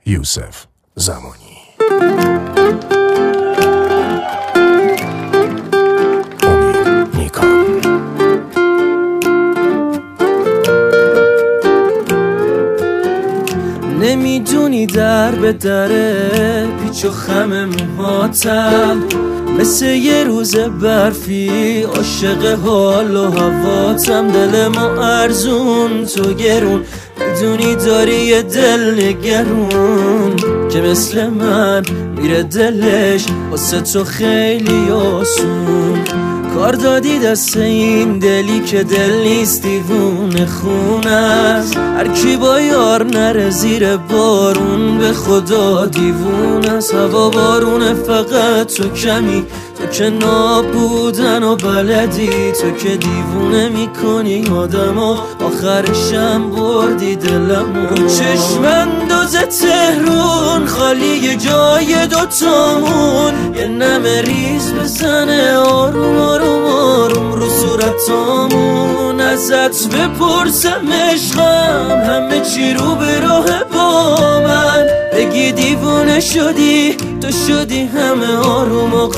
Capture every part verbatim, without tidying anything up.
یوسف زمانی. امید نیکان. نمیدونی در به دره پیچ و خم موهاتم، مثل یه روز برفی عاشق حال و هواتم. دل ما ارزون تو گرون، میدونی داری یه دل نگرون که مثل من میره دلش واسه تو خیلی آسون. کار دادی دست این دلی که دل نیست دیوونه خون است. هر کی با یار نره زیر بارون به خدا دیوونه است. هوا بارونه فقط تو کمی، تو که نابودن و بلدی، تو که دیوونه میکنی آدمو، آخرشم بردی دلمو. چشم انداز تهرون خالی جای دوتامون، یه نمه ریز بزنه آروم آروم آروم رو صورتامون. ازت بپرسم عشقم همه چی رو به راه با من، بگی دیوونه شدی تو شدی همه آروم و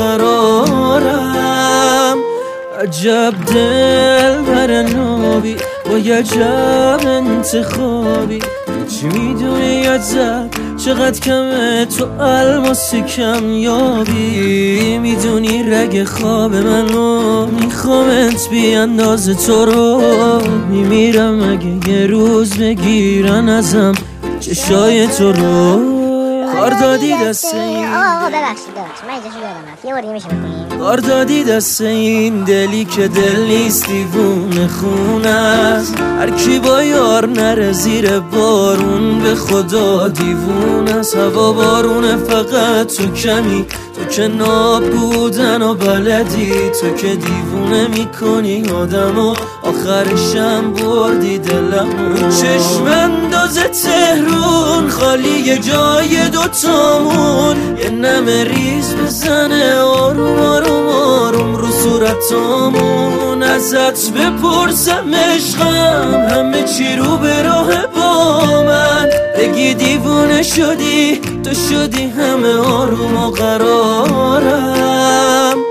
قرارم. عجب دل بر نابی با عجب انتخابی، چی میدونی ازت چقدر کمه تو الماس کم یابی. میدونی رگ خواب منو میخوامت بی اندازه تو رو میمیرم اگه یه روز بگیرن ازم چشای تو رو. کار دادی دست این آقا آقا ببخشید ببخشید من اینجاشو یادم رفت، یه بار دیگه میشه بکنیم؟ کار دادی دست این دلی که دل نیست دیوونه خون است. هر کی با یار نره زیر بارون به خدا دیوونه است. هوا بارونه فقط تو کمی، تو که نابودن و بلدی، تو که دیوونه میکنی آدمو، آخرشم بردی دلمو. چشم انداز تهرون خالی جای دوتامون، یه نمه ریز بزنه آروم آروم آروم رو صورتامون. ازت بپرسم عشقم همه چی رو به راه با من، بگی دیوونه شدی تو شدی همه آروم و قرارم.